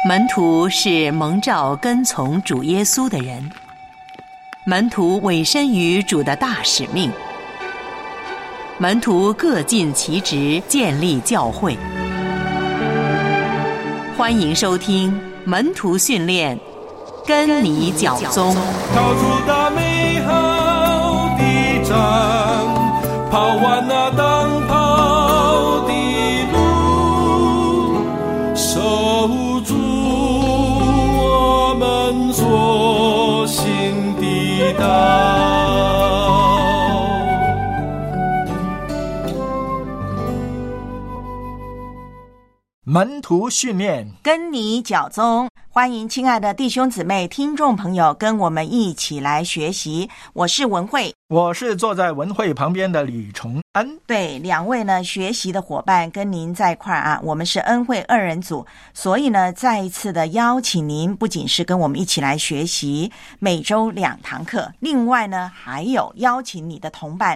门徒是蒙召跟从主耶稣的人，门徒委身于主的大使命，门徒各尽其职，建立教会。欢迎收听门徒训练，跟你脚踪。 跑出大美好的仗，跑完那当跑的路，守住我们所行的道。 门徒训练， 跟你脚踪。欢迎亲爱的弟兄姊妹听众朋友跟我们一起来学习，我是文慧， 我是坐在文慧旁边的李崇恩。 对，两位呢学习的伙伴跟您在一块啊，我们是恩慧二人组，所以呢再一次的邀请您不仅是跟我们一起来学习每周2堂课，另外呢还有邀请你的同伴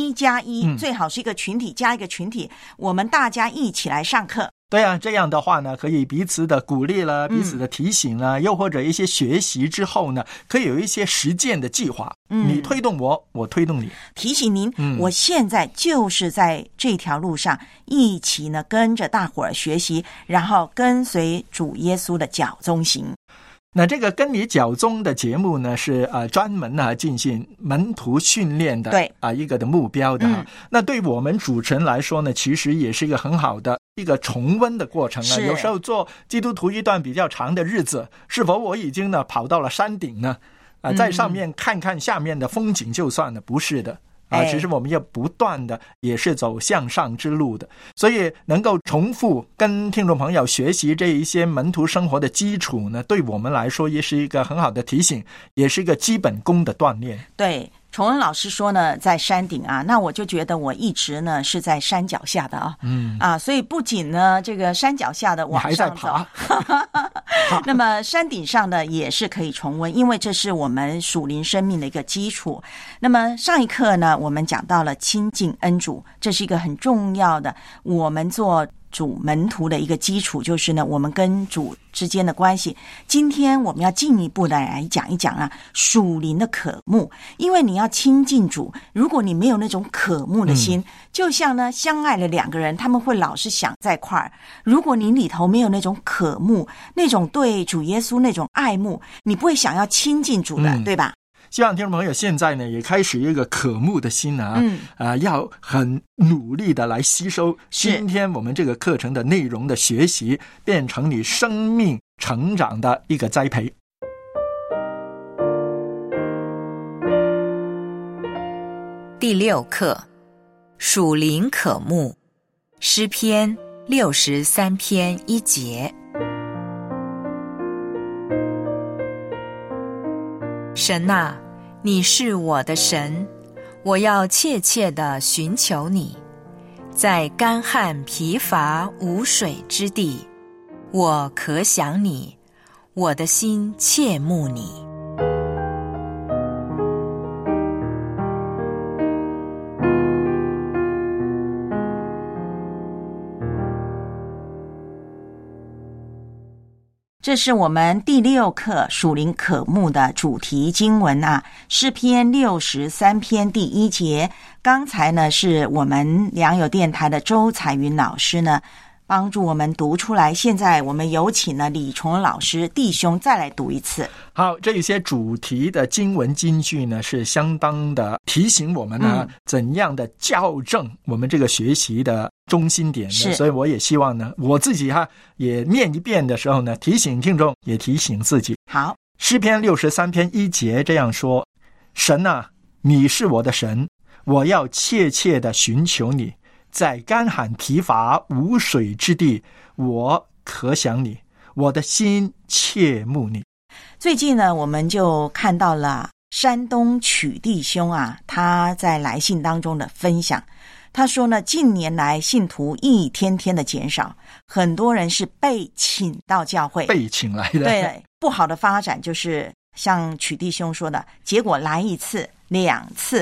1+1，最好是一个群体加一个群体，我们大家一起来上课。 对啊，这样的话呢，可以彼此的鼓励了，彼此的提醒了，又或者一些学习之后呢，可以有一些实践的计划。你推动我，我推动你。 提醒您，我现在就是在这条路上一起呢，跟着大伙儿学习，然后跟随主耶稣的脚踪行。 那这个跟你脚踪的节目呢，是专门进行门徒训练的， 对一个的目标的。那对我们主持人来说呢，其实也是一个很好的一个重温的过程啊。有时候做基督徒一段比较长的日子，是否我已经呢跑到了山顶呢？在上面看看下面的风景就算了，不是的。其实我们要不断的也是走向上之路的，所以能够重复跟听众朋友学习这一些门徒生活的基础呢，对我们来说也是一个很好的提醒，也是一个基本功的锻炼。 对，崇恩老师说呢，在山顶啊，那我就觉得我一直呢是在山脚下的啊，所以不仅呢这个山脚下的往上走， 你还在爬那么山顶上的也是可以重温，因为这是我们属灵生命的一个基础。那么上一课呢，我们讲到了亲近恩主，这是一个很重要的我们做主门徒的一个基础，就是呢我们跟主之间的关系。今天我们要进一步的来讲一讲属灵的渴慕，因为你要亲近主，如果你没有那种渴慕的心，就像呢相爱的2个人，他们会老是想在一块儿。如果你里头没有那种渴慕，那种对主耶稣那种爱慕，你不会想要亲近主的，对吧？ 希望听众朋友现在呢也开始一个渴慕的心要很努力的来吸收今天我们这个课程的内容的学习，变成你生命成长的一个栽培。 第6课，属灵渴慕，诗篇63篇1节。神啊，你是我的神，我要切切地寻求你。在干旱疲乏无水之地，我可想你，我的心切慕你。 这是我们第6课属灵渴慕的主题经文诗篇63篇第1节。刚才呢是我们良友电台的周彩云老师呢帮助我们读出来，现在我们有请了李崇恩老师弟兄再来读一次。 好，这些主题的经文金句呢是相当的提醒我们怎样的校正我们这个学习的中心点的，所以我也希望呢我自己也念一遍的时候呢，提醒听众也提醒自己。 好， 诗篇63篇1节这样说：神啊，你是我的神，我要切切的寻求你。在干旱疲乏无水之地，我可想你，我的心切慕你。 最近呢，我们就看到了山东曲弟兄他在来信当中的分享。他说呢，近年来信徒一天天的减少，很多人是被请到教会， 被请来的。 对，不好的发展就是像曲弟兄说的，结果来1次、2次，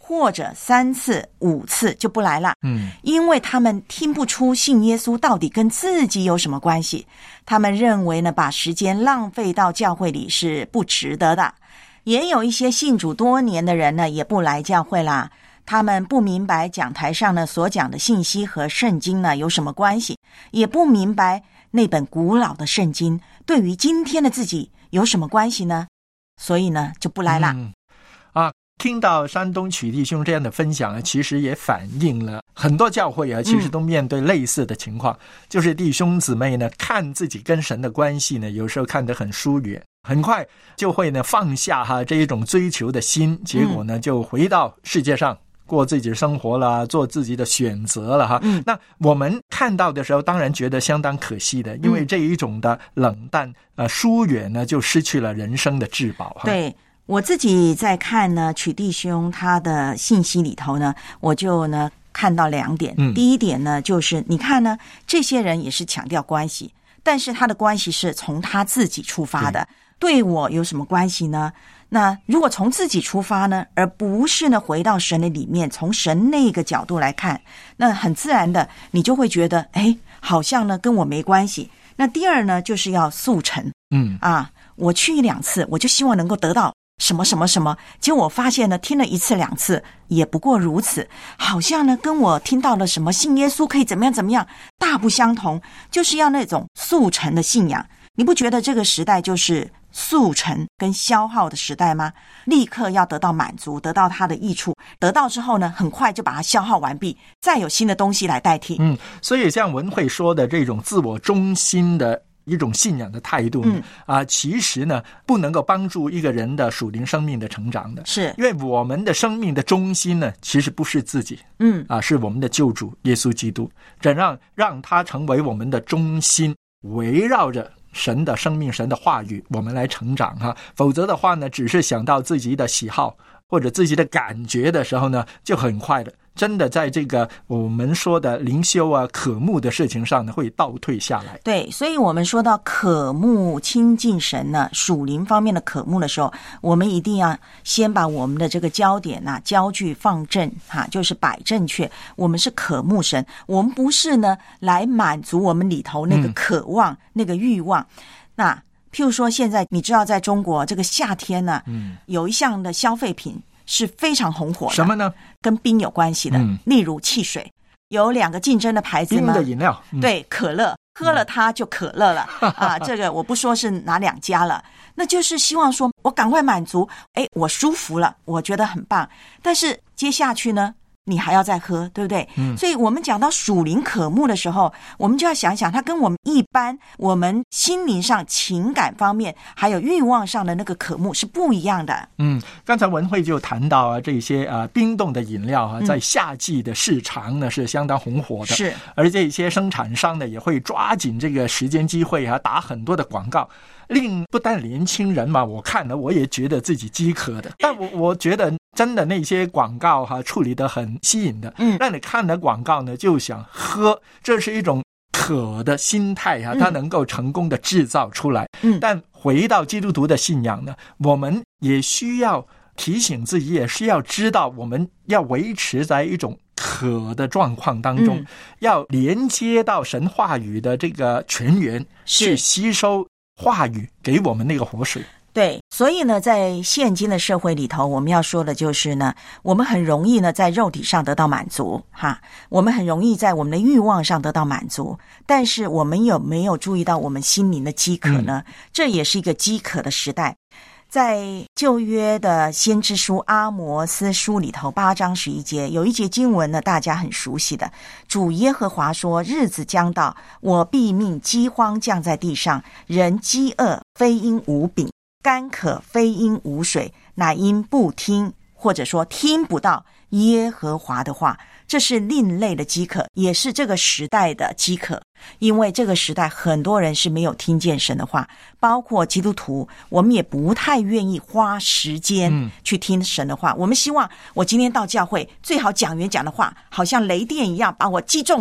或者3次5次就不来了。因为他们听不出信耶稣到底跟自己有什么关系，他们认为呢，把时间浪费到教会里是不值得的。也有一些信主多年的人呢，也不来教会啦。他们不明白讲台上呢所讲的信息和圣经呢有什么关系，也不明白那本古老的圣经对于今天的自己有什么关系呢？所以呢就不来啦。 听到山东曲弟兄这样的分享其实也反映了很多教会其实都面对类似的情况，就是弟兄姊妹呢看自己跟神的关系呢，有时候看得很疏远，很快就会呢放下这一种追求的心，结果呢就回到世界上过自己的生活啦，做自己的选择了那我们看到的时候当然觉得相当可惜的，因为这一种的冷淡疏远呢，就失去了人生的至宝对，我自己在看呢曲弟兄他的信息里头呢，我就呢看到2点。第一点呢，就是你看呢，这些人也是强调关系，但是他的关系是从他自己出发的，对我有什么关系呢？那如果从自己出发呢，而不是呢回到神的里面，从神那个角度来看，那很自然的你就会觉得好像呢跟我没关系。那第二呢，就是要速成。我去1-2次，我就希望能够得到什么什么什么，结果我发现呢，听了1次2次也不过如此，好像呢跟我听到了什么信耶稣可以怎么样怎么样大不相同，就是要那种速成的信仰。你不觉得这个时代就是速成跟消耗的时代吗？立刻要得到满足，得到它的益处，得到之后呢，很快就把它消耗完毕，再有新的东西来代替。 所以像文慧说的这种自我中心的一种信仰的态度其实呢不能够帮助一个人的属灵生命的成长的， 是因为我们的生命的中心呢其实不是自己是我们的救主耶稣基督，怎样让他成为我们的中心，围绕着神的生命神的话语我们来成长否则的话呢，只是想到自己的喜好或者自己的感觉的时候呢，就很快的真的在这个我们说的灵修渴慕的事情上呢，会倒退下来。 对，所以我们说到渴慕亲近神呢，属灵方面的渴慕的时候，我们一定要先把我们的这个焦点焦距放正就是摆正确。我们是渴慕神，我们不是呢来满足我们里头那个渴望那个欲望。那譬如说现在你知道在中国这个夏天呢有一项的消费品是非常红火的， 什么呢？ 跟冰有关系的例如汽水，有2个竞争的牌子吗？ 冰的饮料对，可乐，喝了它就可乐了这个我不说是哪2家了，那就是希望说我赶快满足，我舒服了，我觉得很棒，但是接下去呢你还要再喝，对不对？所以我们讲到属灵渴慕的时候，我们就要想想它跟我们一般我们心灵上情感方面还有欲望上的那个渴慕是不一样的。 刚才文慧就谈到这些冰冻的饮料在夏季的市场呢是相当红火的， 是，而这些生产商呢也会抓紧这个时间机会打很多的广告，令不但年轻人嘛，我看了我也觉得自己饥渴的，但我觉得真的那些广告处理得很吸引的，让你看了广告呢就想喝，这是一种渴的心态它能够成功的制造出来。但回到基督徒的信仰呢，我们也需要提醒自己，也需要知道我们要维持在一种渴的状况当中，要连接到神话语的这个泉源，去吸收话语给我们那个活水。 对，所以呢在现今的社会里头，我们要说的就是呢，我们很容易呢在肉体上得到满足我们很容易在我们的欲望上得到满足，但是我们有没有注意到我们心灵的饥渴呢？这也是一个饥渴的时代。在旧约的先知书阿摩斯书里头8章11节有一节经文呢，大家很熟悉的，主耶和华说，日子将到，我必命饥荒降在地上，人饥饿非因无饼，干渴非因无水，乃因不听，或者说听不到耶和华的话。这是另类的饥渴，也是这个时代的饥渴，因为这个时代很多人是没有听见神的话，包括基督徒，我们也不太愿意花时间去听神的话。我们希望我今天到教会，最好讲员讲的话好像雷电一样把我击中了，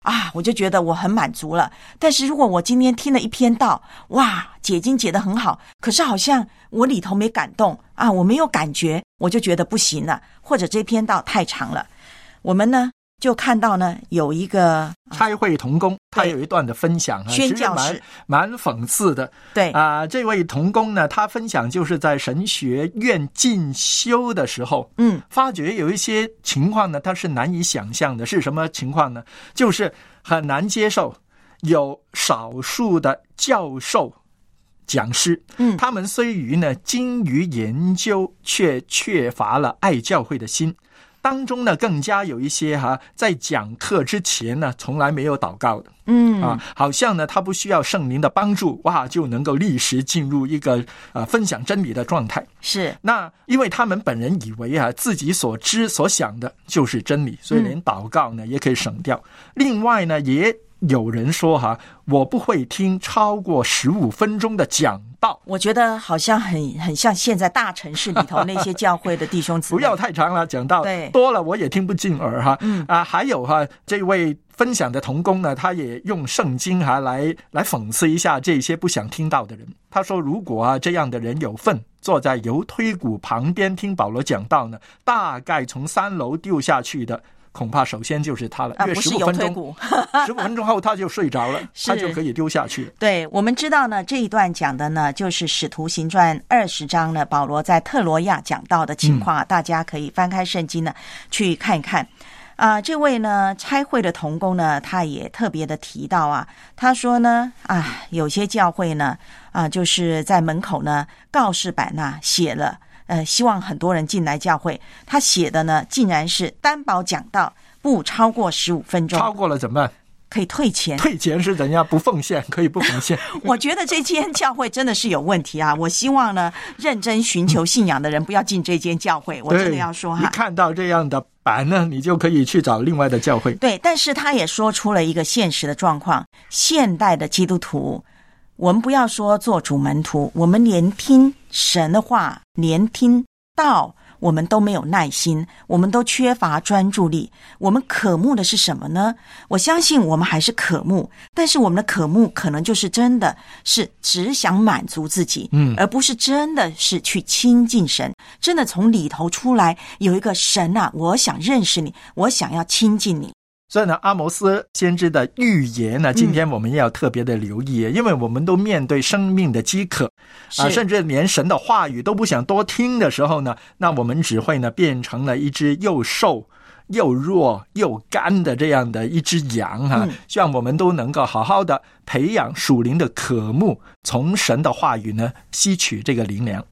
我就觉得我很满足了。但是如果我今天听了一篇道，哇，解经解得很好，可是好像我里头没感动我没有感觉，我就觉得不行了，或者这篇道太长了。我们呢就看到呢有一个差会同工，他有一段的分享宣教士蛮讽刺的。 对这位同工呢，他分享就是在神学院进修的时候，发觉有一些情况呢，他是难以想象的。是什么情况呢？就是很难接受有少数的教授讲师，他们虽精于研究，却缺乏了爱教会的心。当中呢，更加有一些在讲课之前呢，从来没有祷告的，好像呢，他不需要圣灵的帮助，就能够立时进入一个分享真理的状态。 是， 那因为他们本人以为自己所知所想的就是真理，所以连祷告呢也可以省掉。另外呢，也有人说我不会听超过15分钟的讲道。 我觉得好像很像现在大城市里头那些教会的弟兄姊妹。 不要太长了，讲道多了我也听不进耳还有这位分享的同工呢，他也用圣经来讽刺一下这些不想听到的人。他说，如果这样的人有份坐在油推谷旁边听保罗讲道呢，大概从3楼丢下去的恐怕首先就是他了，因为15分钟后他就睡着了，他就可以丢下去。 对，我们知道呢，这一段讲的呢就是使徒行传20章呢，保罗在特罗亚讲到的情况大家可以翻开圣经呢去看一看。这位呢差会的同工呢，他也特别的提到他说呢有些教会呢就是在门口呢告示板写了希望很多人进来教会，他写的呢竟然是担保讲道不超过15分钟， 超过了怎么办？ 可以退钱。 退钱是怎样？不奉献可以不奉献。 我觉得这间教会真的是有问题我希望呢认真寻求信仰的人不要进这间教会，我真的要说你看到这样的板呢，你就可以去找另外的教会。 对，但是他也说出了一个现实的状况，现代的基督徒，我们不要说做主门徒，我们连听神的话，连听道我们都没有耐心，我们都缺乏专注力。我们渴慕的是什么呢？我相信我们还是渴慕，但是我们的渴慕可能就是真的是只想满足自己，而不是真的是去亲近神，真的从里头出来有一个神我想认识你，我想要亲近你。 所以呢，阿摩斯先知的预言呢，今天我们也要特别的留意，因为我们都面对生命的饥渴甚至连神的话语都不想多听的时候呢，那我们只会呢变成了一只又瘦又弱又干的这样的一只羊希望我们都能够好好的培养属灵的渴慕，从神的话语呢吸取这个灵粮。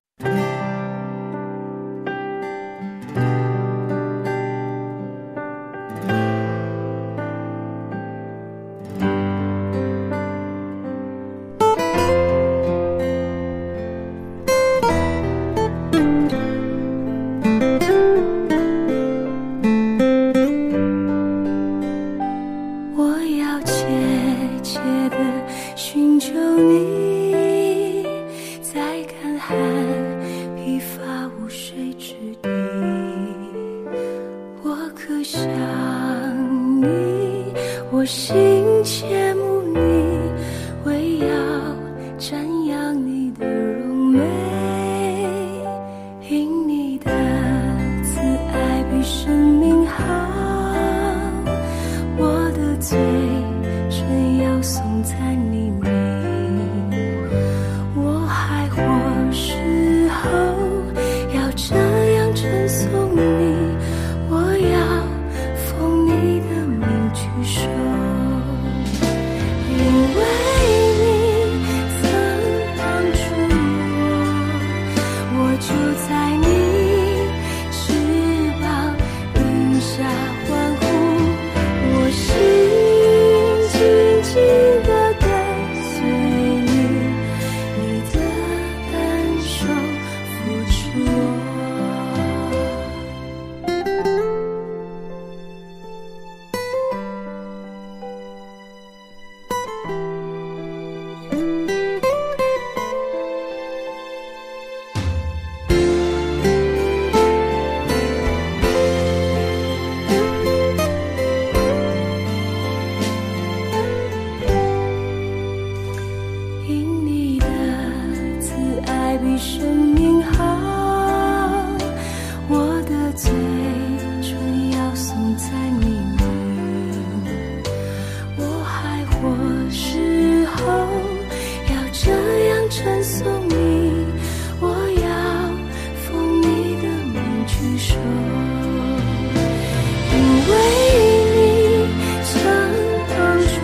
因为你曾帮助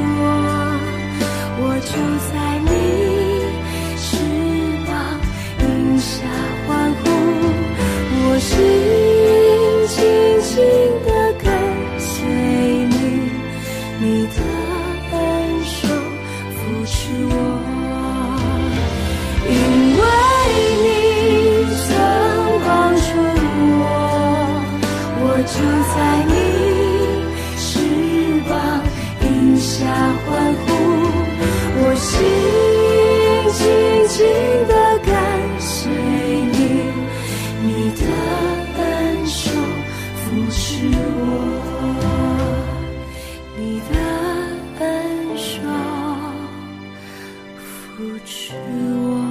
我就在你翅膀荫下欢呼，我心紧紧地跟随你，你的恩手扶持我，因为你曾帮助我就在你翅膀荫下欢呼，我心紧紧地跟随你，你的恩手扶持我，你的恩手扶持我。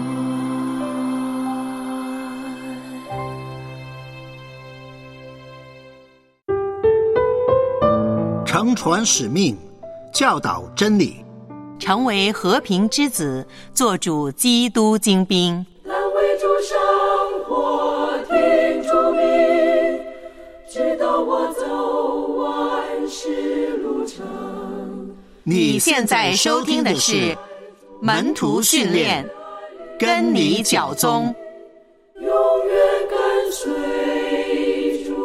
承传使命，教导真理， 成为和平之子，做主基督精兵。 来为主生活，听主命，直到我走完世路程。 你现在收听的是门徒训练，跟你脚踪， 永远跟随主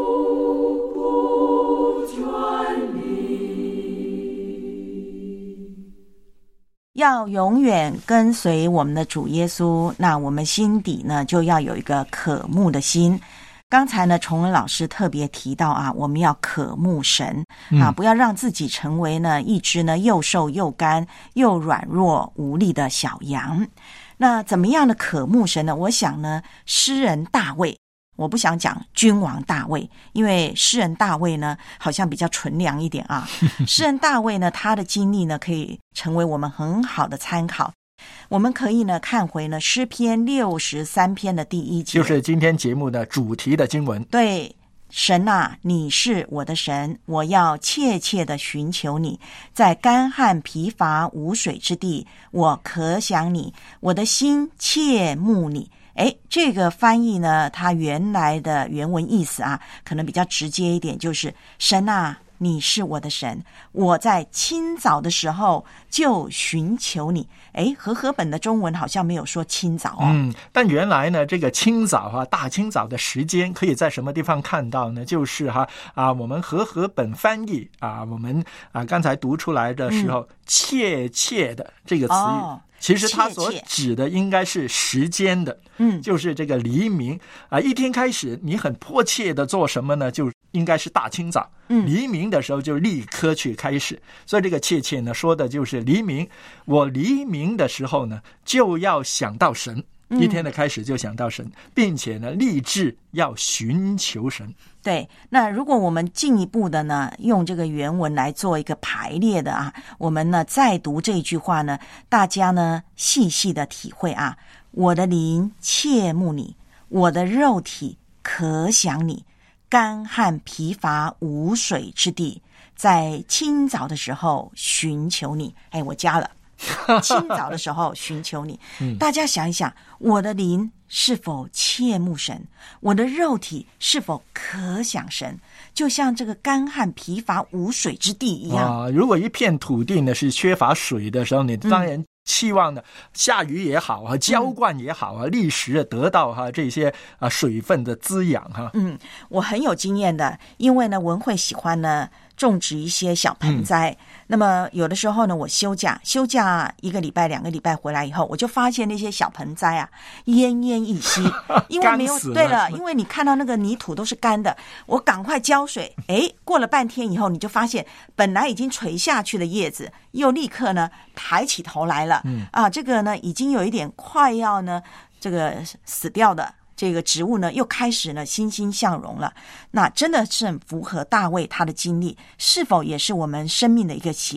不转离。 要永远跟随我们的主耶稣，那我们心底呢就要有一个渴慕的心。刚才呢，崇文老师特别提到啊，我们要渴慕神啊，不要让自己成为呢一只呢又瘦又干又软弱无力的小羊。那怎么样的渴慕神呢？我想呢，诗人大卫，我不想讲君王大卫，因为诗人大卫呢好像比较纯良一点啊。诗人大卫呢，他的经历呢可以成为我们很好的参考。我们可以呢看回呢诗篇63篇的第1节， 就是今天节目的主题的经文。 对，神啊，你是我的神，我要切切的寻求你，在干旱疲乏无水之地，我可想你，我的心切慕你。这个翻译呢，它原来的原文意思啊，可能比较直接一点，就是神啊，你是我的神，我在清早的时候就寻求你。和合本的中文好像没有说清早哦。 但原来呢，这个清早啊，大清早的时间可以在什么地方看到呢？就是我们合本翻译啊，我们刚才读出来的时候，切切的这个词语。其实它所指的应该是时间的，就是这个黎明一天开始你很迫切的做什么呢？就应该是大清早，黎明的时候就立刻去开始。所以这个切切呢，说的就是黎明。我黎明的时候呢，就要想到神，一天的开始就想到神，并且呢，立志要寻求神。 对，那如果我们进一步的呢，用这个原文来做一个排列的啊，我们呢再读这句话呢，大家呢细细的体会啊，我的灵切慕你，我的肉体可想你，干旱疲乏无水之地，在清早的时候寻求你。我加了清早的时候寻求你。大家想一想，我的灵是否切慕神？我的肉体是否可想神？就像这个干旱疲乏无水之地一样。 如果一片土地呢是缺乏水的时候，你当然期望呢下雨也好啊，浇灌也好啊，立时得到这些水分的滋养我很有经验的，因为呢文慧喜欢呢种植一些小盆栽，那么有的时候呢我休假1个礼拜2个礼拜回来以后，我就发现那些小盆栽奄奄一息，因为没有对了，因为你看到那个泥土都是干的，我赶快浇水，过了半天以后，你就发现本来已经垂下去的叶子又立刻呢抬起头来了，这个呢已经有一点快要呢这个死掉的这个植物呢又开始呢欣欣向荣了。那真的是很符合大卫他的经历，是否也是我们生命的一个写照？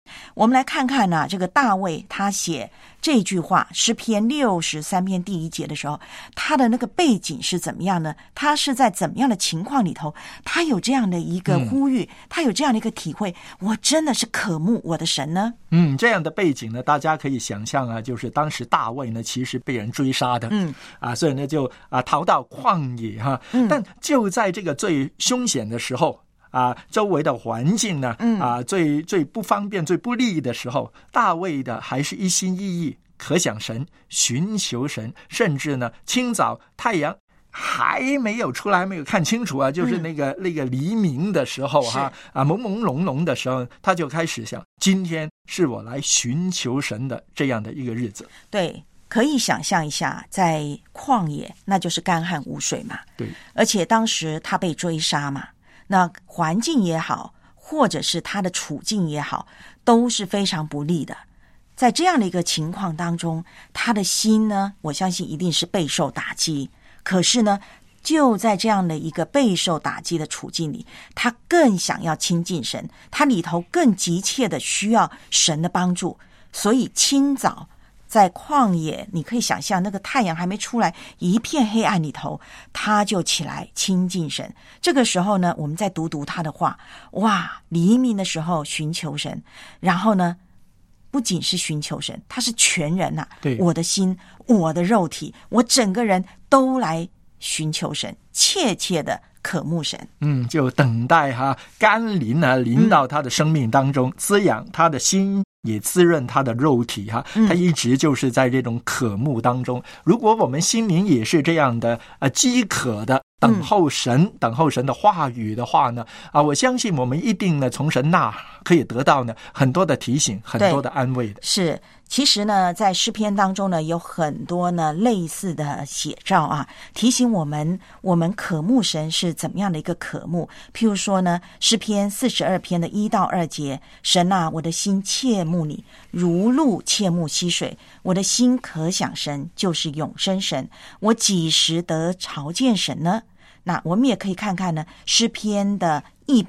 我们来看看呢，这个大卫他写这句话诗篇63篇第1节的时候，他的那个背景是怎么样呢？他是在怎么样的情况里头，他有这样的一个呼吁，他有这样的一个体会，我真的是渴慕我的神呢？ 这样的背景呢，大家可以想象啊，就是当时大卫呢其实被人追杀的，所以呢就逃到旷野哈，但就在这个最凶险的时候。周围的环境呢，最不方便、最不利的时候，大卫的还是一心一意可想神、寻求神，甚至呢，清早太阳还没有出来，没有看清楚啊，就是那个黎明的时候哈，朦朦胧胧的时候，他就开始想，今天是我来寻求神的这样的一个日子。 对。可以想象一下，在旷野，那就是干旱无水嘛。 对， 而且当时他被追杀嘛。那环境也好，或者是他的处境也好，都是非常不利的。在这样的一个情况当中，他的心呢，我相信一定是备受打击。可是呢，就在这样的一个备受打击的处境里，他更想要亲近神，他里头更急切的需要神的帮助。所以清早在旷野，你可以想象那个太阳还没出来，一片黑暗里头，他就起来亲近神。这个时候呢，我们再读他的话，哇，黎明的时候寻求神，然后呢，不仅是寻求神，他是全人啊， 对， 我的心，我的肉体，我整个人都来寻求神，切切的渴慕神。 就等待甘霖临到他的生命当中，滋养他的心，也滋润他的肉体他一直就是在这种渴慕当中。如果我们心灵也是这样的饥渴的等候神的话语的话呢，我相信我们一定呢从神那可以得到呢很多的提醒，很多的安慰的。 是，其实呢在诗篇当中呢有很多呢类似的写照提醒我们渴慕神是怎么样的一个渴慕。譬如说呢，诗篇42篇的1到2节，神啊，我的心切慕你，如鹿切慕溪水，我的心可想神，就是永生神，我几时得朝见神呢？那我们也可以看看呢，诗篇的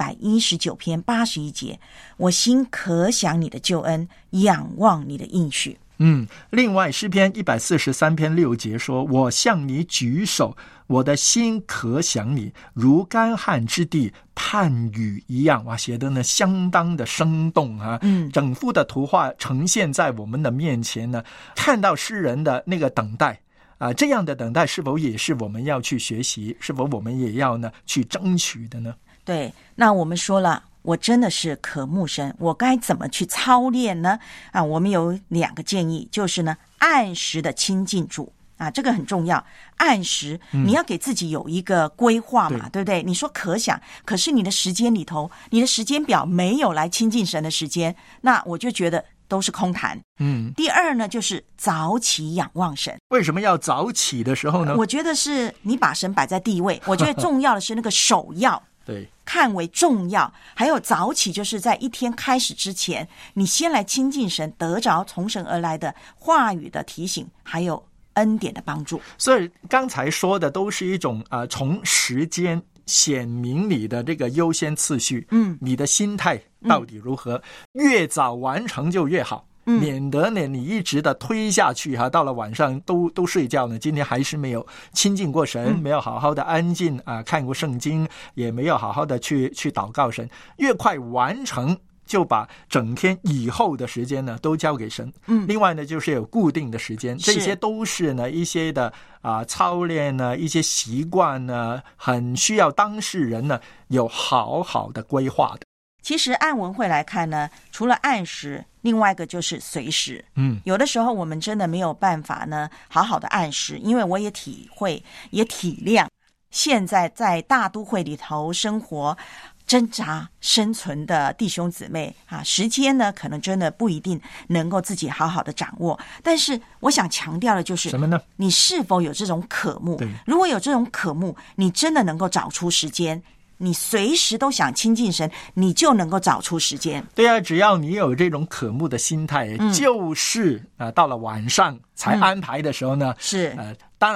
119篇81节，我心可想你的救恩，仰望你的应许。 另外诗篇143篇6节说，我向你举手，我的心可想你，如干旱之地盼雨一样。写的呢相当的生动整幅的图画呈现在我们的面前呢，看到诗人的那个等待这样的等待是否也是我们要去学习，是否我们也要呢去争取的呢？对， 那我们说了，我真的是渴慕神，我该怎么去操练呢？我们有2个建议，就是呢，按时的亲近主这个很重要。按时，你要给自己有一个规划嘛，对不对？你说可想，可是你的时间里头，你的时间表没有来亲近神的时间，那我就觉得都是空谈。第二呢，就是早起仰望神。 为什么要早起的时候呢？ 我觉得是你把神摆在第一位，我觉得重要的是那个首要。 对， 看为重要。还有早起，就是在一天开始之前，你先来亲近神，得着从神而来的话语的提醒，还有恩典的帮助。 所以刚才说的都是一种从时间显明你的这个优先次序，你的心态到底如何，越早完成就越好。免得呢你一直的推下去到了晚上都睡觉呢，今天还是没有亲近过神，没有好好的安静看过圣经，也没有好好的去祷告神。越快完成，就把整天以后的时间呢都交给神。另外呢就是有固定的时间，这些都是呢一些的操练呢，一些习惯呢，很需要当事人呢有好好的规划的。 其实按文会来看呢，除了按时，另外一个就是随时。有的时候我们真的没有办法呢好好的按时，因为我也体会也体谅现在在大都会里头生活挣扎生存的弟兄姊妹时间呢可能真的不一定能够自己好好的掌握。但是我想强调的就是什么呢？ 你是否有这种渴慕？如果有这种渴慕，你真的能够找出时间，你随时都想亲近神，你就能够找出时间。 对啊，只要你有这种渴慕的心态，就是到了晚上才安排的时候呢， 是当然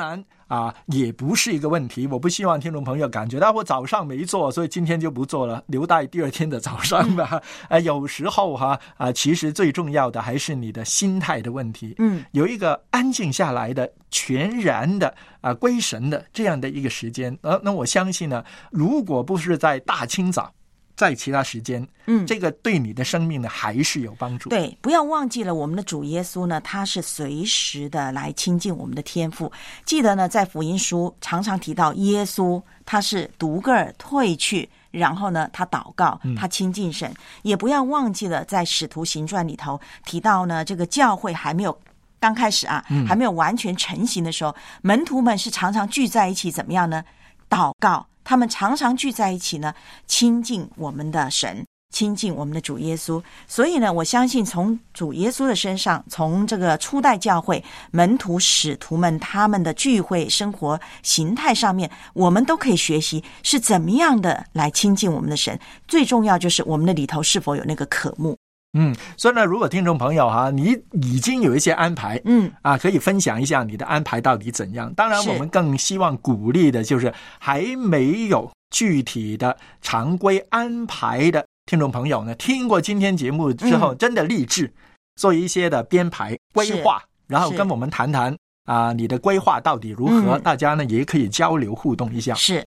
也不是一个问题。我不希望听众朋友感觉到我早上没做，所以今天就不做了，留待第二天的早上吧。有时候其实最重要的还是你的心态的问题。有一个安静下来的、全然的归神的这样的一个时间。那我相信呢，如果不是在大清早，在其他时间，这个对你的生命呢还是有帮助。 对，不要忘记了我们的主耶稣呢，他是随时的来亲近我们的天父。记得呢，在福音书常常提到耶稣他是独个儿退去，然后呢他祷告，他亲近神。也不要忘记了在使徒行传里头提到呢，这个教会还没有刚开始还没有完全成型的时候，门徒们是常常聚在一起，怎么样呢？祷告。他们常常聚在一起呢，亲近我们的神，亲近我们的主耶稣。所以呢，我相信从主耶稣的身上，从这个初代教会门徒使徒们他们的聚会生活形态上面，我们都可以学习是怎么样的来亲近我们的神。最重要就是我们的里头是否有那个渴慕。 所以呢，如果听众朋友你已经有一些安排，可以分享一下你的安排到底怎样。当然我们更希望鼓励的就是还没有具体的常规安排的听众朋友呢，听过今天节目之后，真的立志做一些的编排规划，然后跟我们谈谈你的规划到底如何，大家呢也可以交流互动一下。 是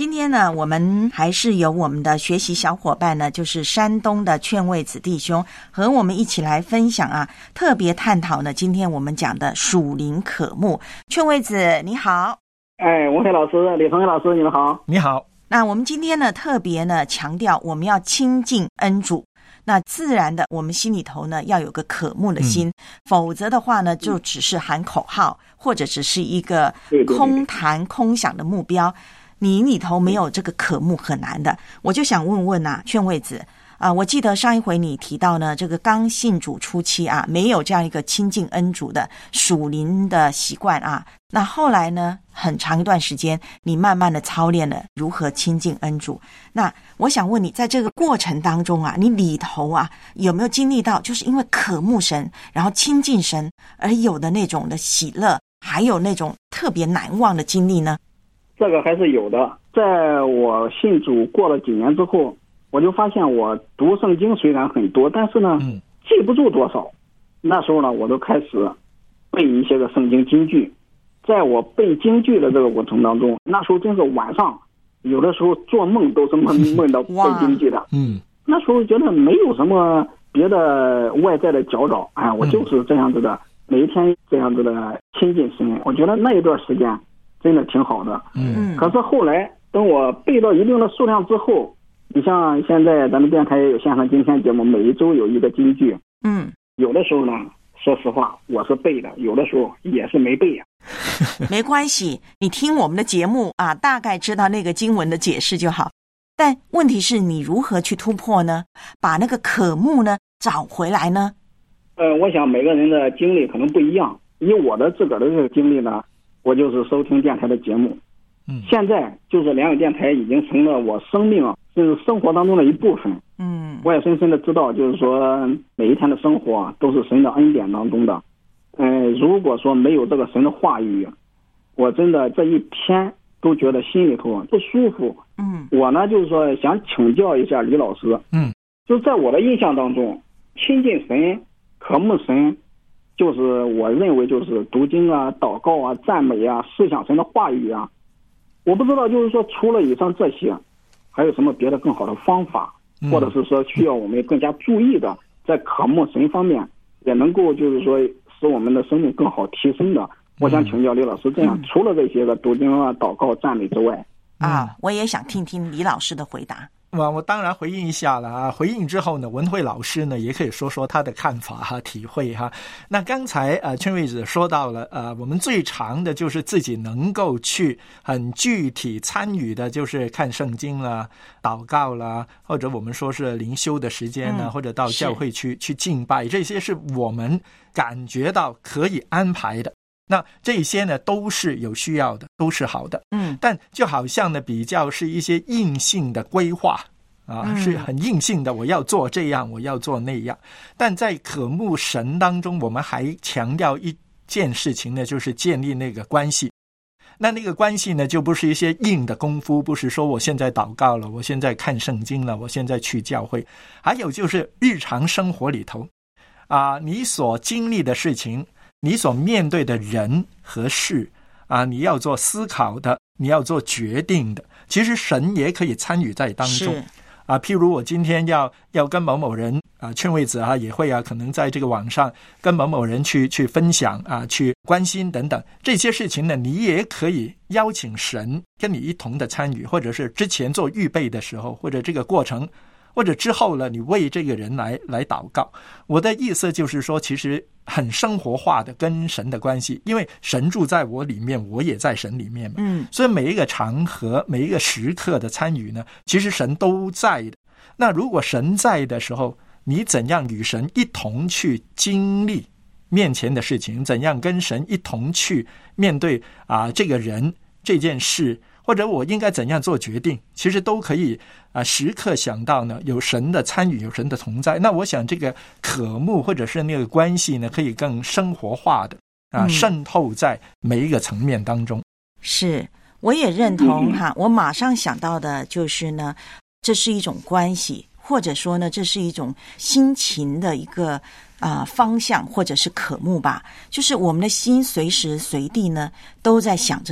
今天呢，我们还是有我们的学习小伙伴呢，就是山东的劝慰子弟兄，和我们一起来分享啊，特别探讨呢，今天我们讲的属灵渴慕。劝慰子你好。 文慧老师、李鹏老师，你们好。 你好。 那我们今天呢，特别呢强调我们要亲近恩主。那自然的，我们心里头呢要有个渴慕的心，否则的话呢，就只是喊口号，或者只是一个空谈空想的目标。你里头没有这个渴慕，很难的。我就想问问啊，劝慰子我记得上一回你提到呢，这个刚信主初期啊，没有这样一个亲近恩主的属灵的习惯啊。那后来呢，很长一段时间，你慢慢的操练了如何亲近恩主。那我想问你，在这个过程当中啊，你里头啊有没有经历到，就是因为渴慕神，然后亲近神而有的那种的喜乐，还有那种特别难忘的经历呢？ 这个还是有的。在我信主过了几年之后，我就发现我读圣经虽然很多，但是呢记不住多少。那时候呢，我都开始背一些个圣经金句。在我背京剧的这个过程当中，那时候真是晚上有的时候做梦都是梦到背京剧的。那时候觉得没有什么别的外在的搅扰，我就是这样子的，每一天这样子的亲近神。我觉得那一段时间真的挺好的。可是后来等我背到一定的数量之后，你像现在咱们电台也有线上今天节目，每一周有一个京剧。有的时候呢，说实话我是背的，有的时候也是没背呀。 没关系，你听我们的节目啊，大概知道那个经文的解释就好。但问题是你如何去突破呢？把那个渴慕呢找回来呢？ 我想每个人的经历可能不一样。以我的自个儿的这个经历呢，我就是收听电台的节目。现在就是良友电台已经成了我生命甚至生活当中的一部分。我也深深的知道，就是说每一天的生活都是神的恩典当中的。如果说没有这个神的话语，我真的这一天都觉得心里头不舒服。我呢就是说想请教一下李老师。就在我的印象当中，亲近神、渴慕神，就是我认为就是读经啊、祷告啊、赞美啊、思想神的话语啊。我不知道就是说除了以上这些，还有什么别的更好的方法，或者是说需要我们更加注意的，在渴慕神方面也能够就是说使我们的生命更好提升的。我想请教李老师，这样除了这些个读经啊、祷告、赞美之外我也想听听李老师的回答。 我当然回应一下了啊！回应之后呢，文慧老师呢也可以说说他的看法和体会哈。那刚才劝慰子说到了我们最常的就是自己能够去很具体参与的，就是看圣经啦、祷告啦，或者我们说是灵修的时间呢，或者到教会去敬拜，这些是我们感觉到可以安排的。那这些呢都是有需要的，都是好的。但就好像呢比较是一些硬性的规划是很硬性的，我要做这样，我要做那样。但在渴慕神当中，我们还强调一件事情呢，就是建立那个关系。那个关系呢，就不是一些硬的功夫，不是说我现在祷告了，我现在看圣经了，我现在去教会。还有就是日常生活里头你所经历的事情，你所面对的人和事你要做思考的，你要做决定的，其实神也可以参与在当中譬如我今天要跟某某人劝慰子也会可能在这个网上跟某某人去分享去关心等等这些事情呢，你也可以邀请神跟你一同的参与，或者是之前做预备的时候，或者这个过程，或者之后了，你为这个人来祷告。我的意思就是说，其实很生活化的跟神的关系，因为神住在我里面，我也在神里面嘛。所以每一个场合、每一个时刻的参与呢，其实神都在的。那如果神在的时候，你怎样与神一同去经历面前的事情，怎样跟神一同去面对这个人这件事，或者我应该怎样做决定，其实都可以时刻想到呢，有神的参与，有神的同在。那我想这个渴慕或者是那个关系呢，可以更生活化的渗透在每一个层面当中。 是，我也认同我马上想到的就是呢，这是一种关系，或者说呢，这是一种心情的一个方向，或者是渴慕吧。就是我们的心随时随地呢都在想着主，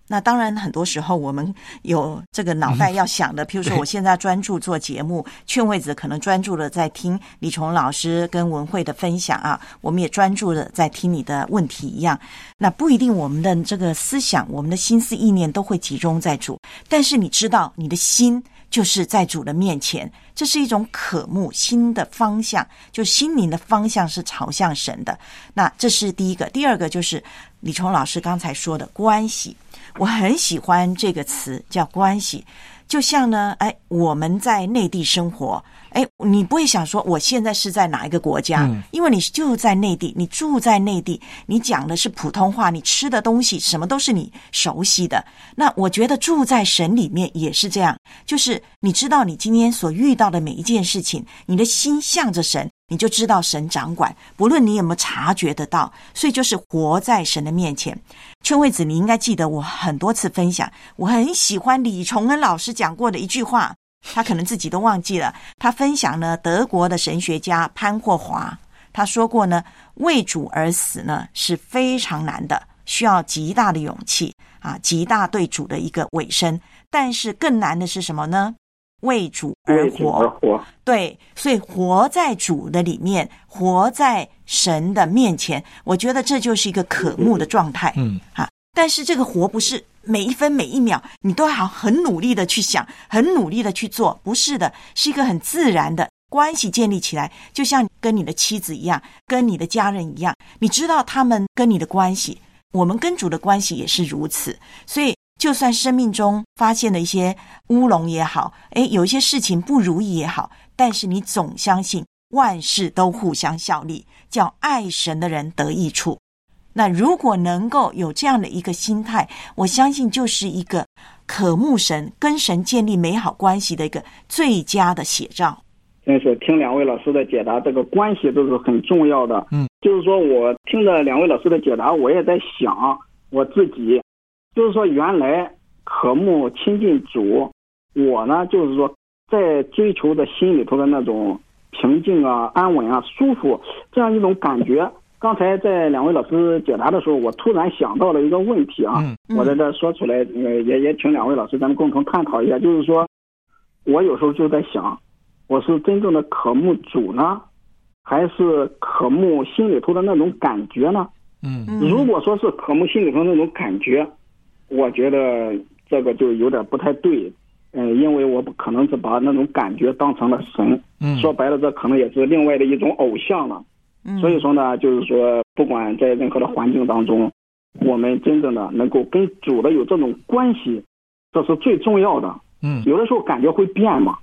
那当然很多时候我们有这个脑袋要想的，譬如说我现在专注做节目，劝慰子可能专注的在听李崇老师跟文慧的分享啊，我们也专注的在听你的问题一样。那不一定我们的这个思想，我们的心思意念都会集中在主，但是你知道你的心就是在主的面前，这是一种渴慕，心的方向，就心灵的方向是朝向神的。那这是第一个。第二个就是李崇老师刚才说的关系，我很喜欢这个词叫关系。就像呢，我们在内地生活，你不会想说我现在是在哪一个国家，因为你就在内地，你住在内地，你讲的是普通话，你吃的东西什么都是你熟悉的。那我觉得住在神里面也是这样，就是你知道你今天所遇到的每一件事情，你的心向着神，你就知道神掌管，不论你有没有察觉得到，所以就是活在神的面前。劝慰子，你应该记得我很多次分享，我很喜欢李崇恩老师讲过的一句话，他可能自己都忘记了。他分享呢，德国的神学家潘霍华，他说过呢，为主而死呢是非常难的，需要极大的勇气啊，极大对主的一个委身。但是更难的是什么呢？为主而活。对，所以活在主的里面，活在神的面前，我觉得这就是一个渴慕的状态。但是这个活不是每一分每一秒你都要很努力的去想，很努力的去做，不是的，是一个很自然的关系建立起来，就像跟你的妻子一样，跟你的家人一样，你知道他们跟你的关系，我们跟主的关系也是如此。所以就算生命中发现了一些乌龙也好，有一些事情不如意也好，但是你总相信万事都互相效力，叫爱神的人得益处。那如果能够有这样的一个心态，我相信就是一个渴慕神，跟神建立美好关系的一个最佳的写照。 真是听两位老师的解答，这个关系都是很重要的。就是说我听着两位老师的解答，我也在想我自己，就是说原来渴慕亲近主，我呢就是说在追求的心里头的那种平静啊、安稳啊、舒服这样一种感觉。刚才在两位老师解答的时候，我突然想到了一个问题啊，我在这说出来，也请两位老师咱们共同探讨一下。就是说我有时候就在想，我是真正的渴慕主呢，还是渴慕心里头的那种感觉呢？如果说是渴慕心里头那种感觉，我觉得这个就有点不太对。因为我可能是把那种感觉当成了神，说白了，这可能也是另外的一种偶像了。所以说呢，就是说不管在任何的环境当中，我们真正的能够跟主的有这种关系，这是最重要的。有的时候感觉会变嘛。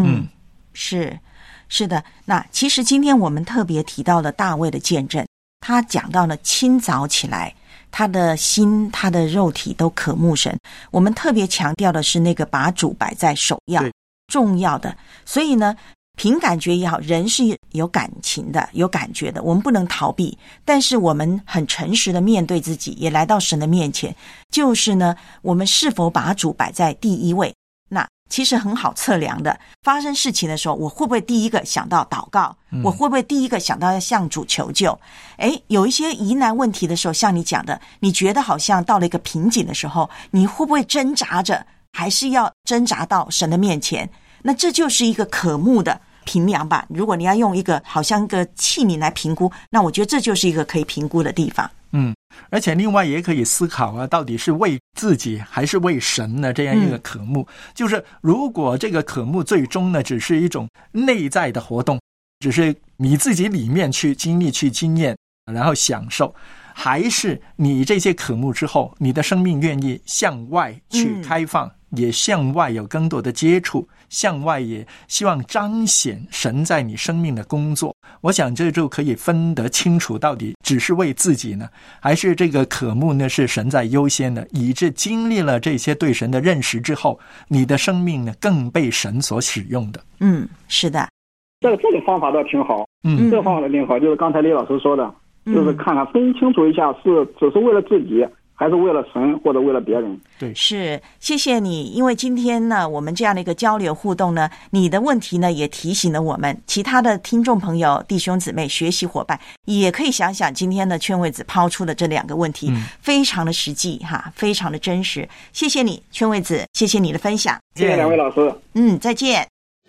是的。那其实今天我们特别提到了大卫的见证，他讲到了清早起来，他的心他的肉体都渴慕神。我们特别强调的是那个把主摆在首要重要的。所以呢，凭感觉也好，人是有感情的，有感觉的，我们不能逃避，但是我们很诚实的面对自己，也来到神的面前，就是呢，我们是否把主摆在第一位。那其实很好测量的，发生事情的时候，我会不会第一个想到祷告，我会不会第一个想到要向主求救。有一些疑难问题的时候，像你讲的，你觉得好像到了一个瓶颈的时候，你会不会挣扎着，还是要挣扎到神的面前？那这就是一个渴慕的评量吧。如果你要用一个好像一个器皿来评估，那我觉得这就是一个可以评估的地方。 而且另外也可以思考啊，到底是为自己还是为神呢？这样一个渴慕，就是如果这个渴慕最终呢只是一种内在的活动，只是你自己里面去经历、去经验，然后享受，还是你这些渴慕之后，你的生命愿意向外去开放，也向外有更多的接触，向外也希望彰显神在你生命的工作。我想这就可以分得清楚，到底只是为自己呢，还是这个渴慕呢是神在优先的，以致经历了这些对神的认识之后，你的生命呢更被神所使用的。 是的， 这个方法倒挺好。这个方法倒挺好，就是刚才李老师说的，就是看看分清楚一下，是只是为了自己， 还是为了神或者为了别人。 对， 是，谢谢你。因为今天呢，我们这样的一个交流互动呢，你的问题呢也提醒了我们其他的听众朋友、弟兄姊妹、学习伙伴，也可以想想今天的劝慰子抛出的这2个问题，非常的实际哈，非常的真实。谢谢你，劝慰子，谢谢你的分享。 谢谢2位老师。 再见。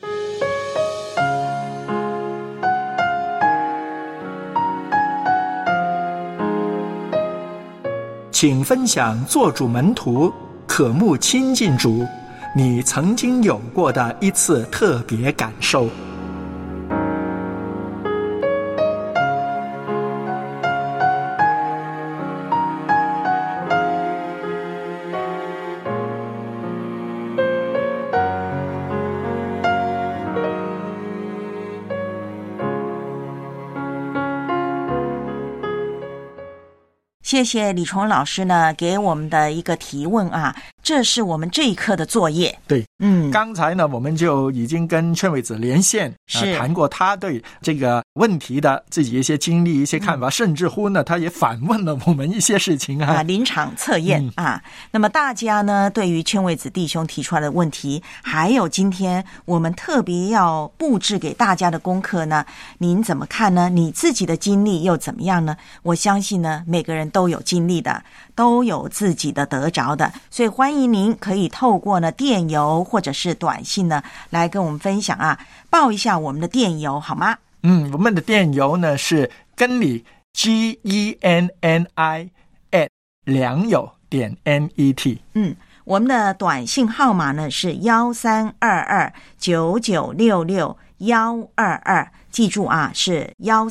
请分享做主门徒渴慕亲近主你曾经有过的一次特别感受。 谢谢李崇老师呢给我们的一个提问啊，这是我们这一课的作业。 对，刚才呢我们就已经跟劝慰子连线，谈过他对这个问题的自己一些经历、一些看法，甚至乎呢他也反问了我们一些事情啊， 临场测验啊。那么大家呢对于劝慰子弟兄提出来的问题，还有今天我们特别要布置给大家的功课呢，您怎么看呢？你自己的经历又怎么样呢？我相信呢每个人都有经历的，都有自己的得着的，所以欢迎您可以透过呢电邮或者是短信呢来跟我们分享啊，报一下我们的电邮好吗？ 我们的电邮呢是跟你 GENNI@ 良友.net。 我们的短信号码呢是132299662122，记住啊，是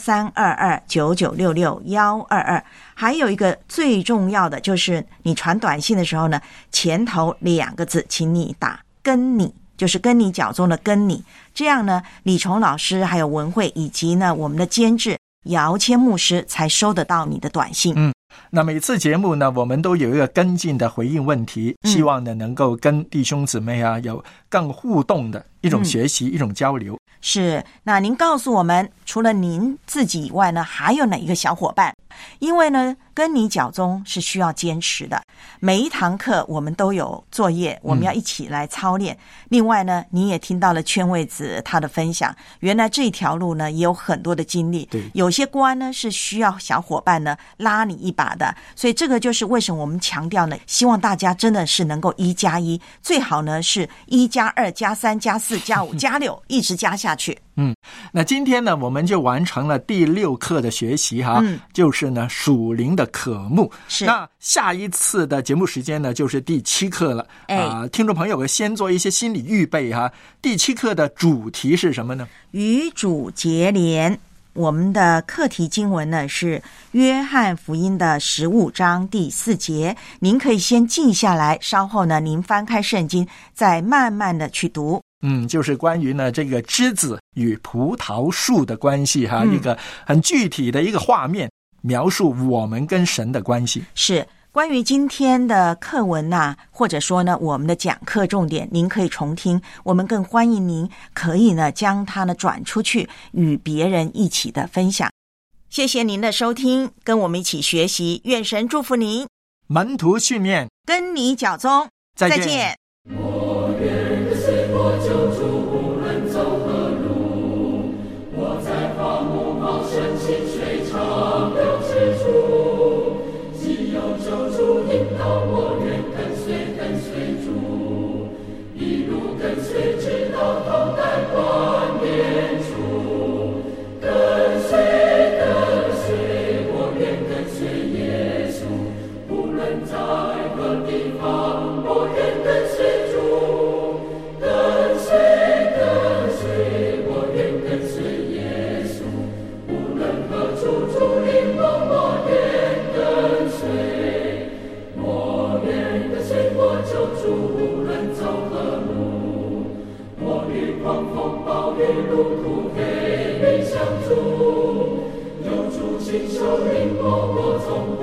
132299662122。还有一个最重要的就是你传短信的时候呢，前头2个字请你打跟你，就是跟你脚中的跟你，这样呢李崇老师还有文慧以及呢我们的监制姚谦牧师才收得到你的短信。 那每次节目呢我们都有一个跟进的回应问题，希望呢能够跟弟兄姊妹啊有更互动的一种学习，一种交流。 是，那您告诉我们，除了您自己以外呢，还有哪一个小伙伴？因为呢，跟你脚中是需要坚持的。每一堂课我们都有作业，我们要一起来操练。另外呢，你也听到了劝慰子他的分享，原来这条路呢也有很多的经历。 对， 有些关呢是需要小伙伴呢拉你一把的。所以这个就是为什么我们强调呢，希望大家真的是能够1+1，最好呢是1+2+3+4+5+6一直加下去。 那今天呢我们就完成了第6课的学习哈，就是呢属灵的渴慕。 是， 那下一次的节目时间呢就是第7课了。听众朋友先做一些心理预备哈。第7课的主题是什么呢？ 与主结连。我们的课题经文呢是约翰福音的15章第4节，您可以先记下来，稍后呢您翻开圣经再慢慢的去读。 就是关于呢这个枝子与葡萄树的关系哈，一个很具体的一个画面，描述我们跟神的关系。 是关于今天的课文啊，或者说呢我们的讲课重点，您可以重听，我们更欢迎您可以呢将它呢转出去与别人一起的分享。谢谢您的收听，跟我们一起学习，愿神祝福您。 门徒训练， 跟你脚踪， 再见。 我愿跟随我救主，无论走何路，我在花木茂盛清水长流之处，既有救主引导，我愿跟随主，一路跟随直到头戴冠冕处，跟随，我愿跟随耶稣，无论在何地方，我愿跟随。路途黑云相助，有主亲手领我从